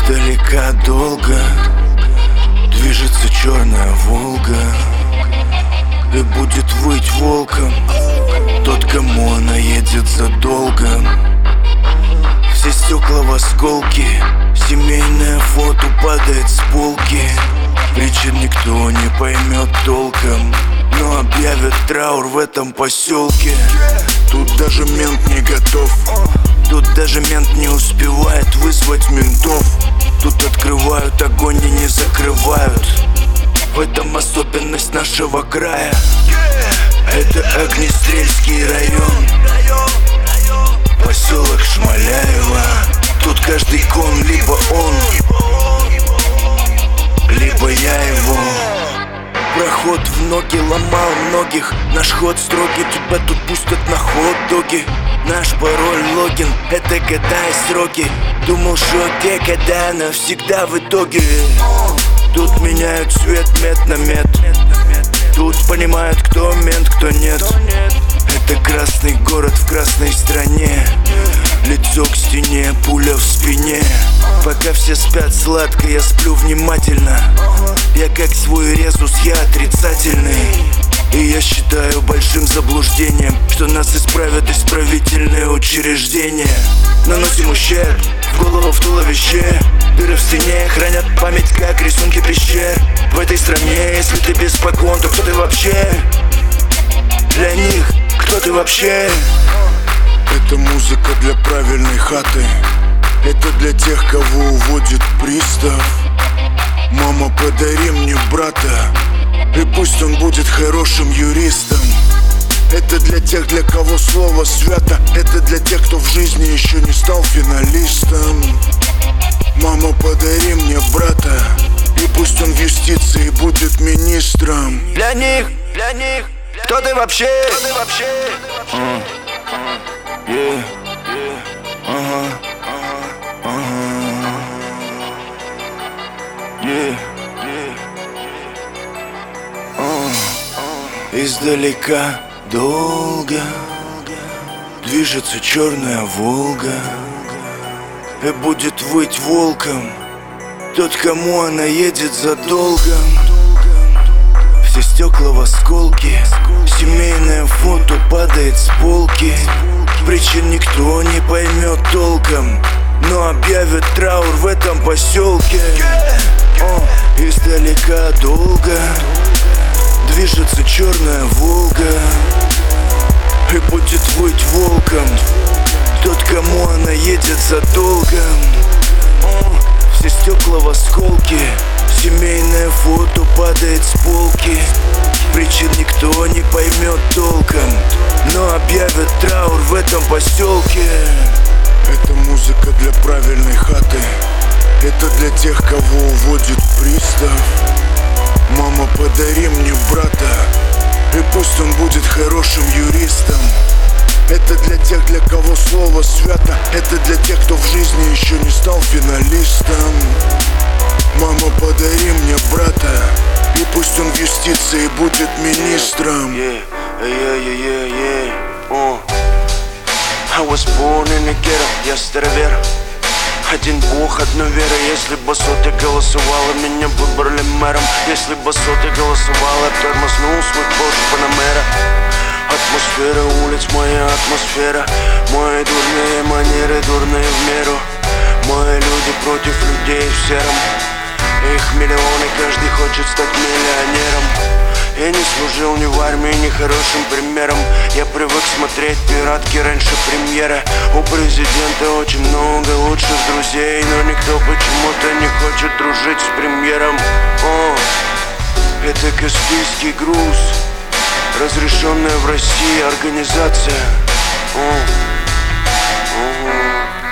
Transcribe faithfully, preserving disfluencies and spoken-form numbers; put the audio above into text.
Издалека долго движется черная Волга, и будет выть волком тот, кому она едет задолго. Все стекла в осколки, семейное фото падает с полки. Причин никто не поймет толком, но объявят траур в этом поселке. Тут даже мент не готов, тут даже мент не успевает вызвать ментов. Тут открывают огонь и не закрывают. В этом особенность нашего края. Это Огнестрельский район, поселок Шмаляева. Тут каждый кон либо он, либо я его. Проход в ноги ломал многих, наш ход строгий, тебя тут пустят на хот-доги. Наш пароль логин, это года и сроки. Думал, что окей, когда навсегда в итоге. Тут меняют цвет мет на мет. Тут понимают, кто мент, кто нет. Это красный город в красной стране. Лицо к стене, пуля в спине. Пока все спят сладко, я сплю внимательно. Я как свой резус, я отрицательный. И я считаю большим заблуждением, что нас исправят исправительные учреждения. Наносим ущерб в голову, в туловище. Дыры в стене хранят память, как рисунки пещер. В этой стране, если ты без погон, то кто ты вообще? Для них, кто ты вообще? Это музыка для правильной хаты. Это для тех, кого уводит пристав. Мама, подари мне брата, и пусть он будет хорошим юристом. Это для тех, для кого слово свято. Это для тех, кто в жизни еще не стал финалистом. Мама, подари мне брата, и пусть он в юстиции будет министром. Для них, для них, кто ты вообще? Кто ты вообще? Uh, uh, yeah, yeah, uh-huh, uh-huh, uh-huh. Yeah, yeah. Uh, uh. Издалека долго движется черная Волга, и будет выть волком тот, кому она едет задолго. Все стекла в осколки, семейное фото падает с полки. Причин никто не поймет толком, но объявят траур в этом поселке. О, издалека долго движется черная Волга, и будет выть волком тот, кому она едет задолго. О, все стекла в осколки, семейное фото падает с полки. Причин никто не поймет толком, но объявят траур в этом поселке. Это музыка для правильной хаты. Это для тех, кого уводит пристав. Мама, подари мне брата, и пусть он будет хорошим юристом. Это для тех, для кого слово свято. Это для тех, кто в жизни еще не стал финалистом. Мама, подари мне брата, и пусть он в юстиции будет министром. Yeah, yeah, yeah, yeah, yeah. Uh. I was born in the ghetto, я старовер. Один бог, одна вера. Если бы соты голосовала, меня выбрали мэром. Если бы соты голосовала, тормознул свой Porsche Panamera. Атмосфера улиц, моя атмосфера. Мои дурные манеры, дурные в меру. Мои люди против людей в сером. Их миллионы, каждый хочет стать миллионером. Я не служил ни в армии, ни хорошим примером. Я привык смотреть пиратки раньше премьеры. У президента очень много лучших друзей, но никто почему-то не хочет дружить с премьером. О, это Каспийский груз, разрешенная в России организация. О, о.